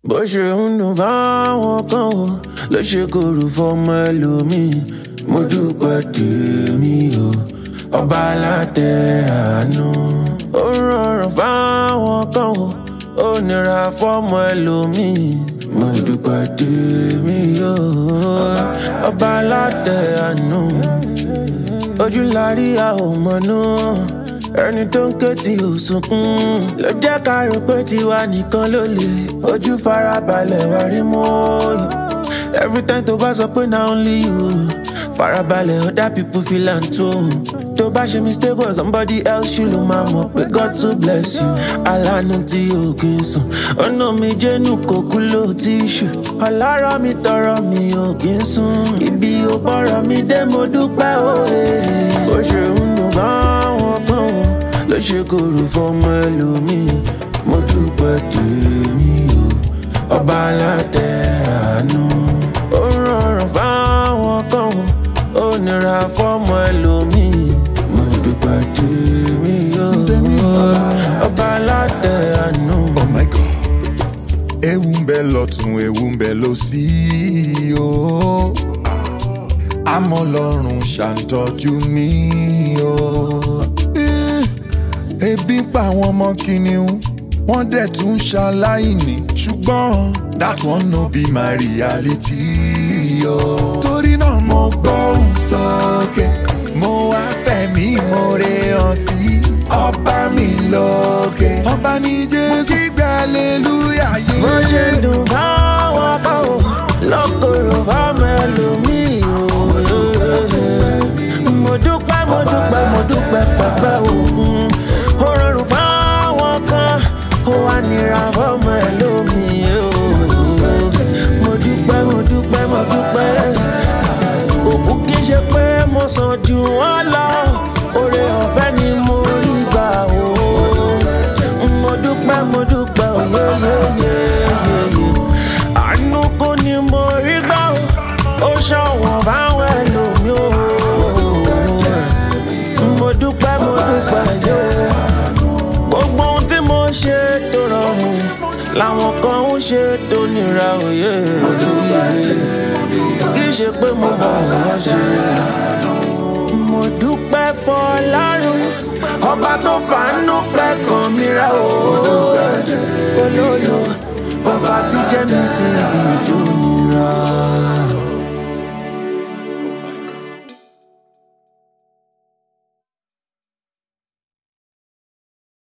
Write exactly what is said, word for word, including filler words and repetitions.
bó ṣe ń dùn fáwọn kan o ló ṣe korò fọmọ ẹlòmíì. Mo dúpẹ́ tèmi o ọba alátẹ àánú. Ó rọrùn fáwọn kan o ó nira fọmọ ẹlòmíì. Mo dúpẹ́ tèmi o ọba alátẹ àánú. Ojú la rí a ò mọ̀nú, ẹni tó ń ké tí ò sunkún ló jẹ́ ká rò pé tiwa nìkan ló lè. Ojú farabalẹ̀ wá rí mọ́. Every time tó bá sọ pé na only you, farabalẹ̀ other people feel am too. Tó bá ṣe mistake or somebody else you ló máa mọ̀ pé God to bless you. Aláàánú tí o kì í sùn, ọ̀nà mi jẹ́nu kò kú ló tíṣù. Ọlọ́rọ̀ mi tọrọ mi ò kì í sùn, ibi ò bọ́rọ̀ mi dé mo dúpẹ́ òye. Ó ṣe ń dùn fáwọn kan o ló ṣe korò fọmọ ẹlòmíì. Mo dúpẹ́ tèmi o ọba alátẹ àánú. Ó rọrùn fáwọn kan o ó nira fọmọ ẹlòmíì. Mo dúpẹ́ tèmi o ọba alátẹ àánú. Oh my God, ewu ń bẹ lọ́tún ewu ń bẹ lósì o. Àmọ́ Ọlọ́run ṣàǹtọ́jú mi o. Ebi ń pa àwọn ọmọ kìnìún, wọ́n dẹ̀ tún ṣaláìní. Ṣùgbọ́n that one no be my reality o. Torí náà mo gbóhùn sókè, mo wá fẹ̀mí ìmoore hàn sí ọba mi lókè. Ọba ní Jésù, kígbe hallelujah yé. Bó ṣe dùn fáwọn kan o lọ́kọ̀ọ̀rọ̀ fáwọn ẹlòmíì o. Mo dúpẹ́ mo dúpẹ́ mo dúpẹ́ pẹ̀pẹ́ òkun. Ó rọrùn fáwọn kan ó wá nira fọmọ ẹlòmíì o. Mo dúpẹ́ mo dúpẹ́ mo dúpẹ́. Òkú kì í ṣe pé mo sàn jù wọ́n lọ, oore ọ̀fẹ́ ni mo rí gbà o. Mo dúpẹ́ mo dúpẹ́ oyeyeyeye. Àánú kò ní mo rí gbà o, ó ṣọ̀wọ́n fáwọn ẹlòmíì o. Mo dúpẹ́ mo dúpẹ́ yo. Gbogbo ohun tí mo ṣe tó rọrùn làwọn kan ń ṣe tó nira òye. Kì í ṣe pé mo mọ̀ wọ́n ṣe. Mo dúpẹ́ fọlọ́run ọba tó fàánú pẹ́ kan mi rẹ̀ o. Olólo ọba tí jẹ́ mi sí ibi tó nira.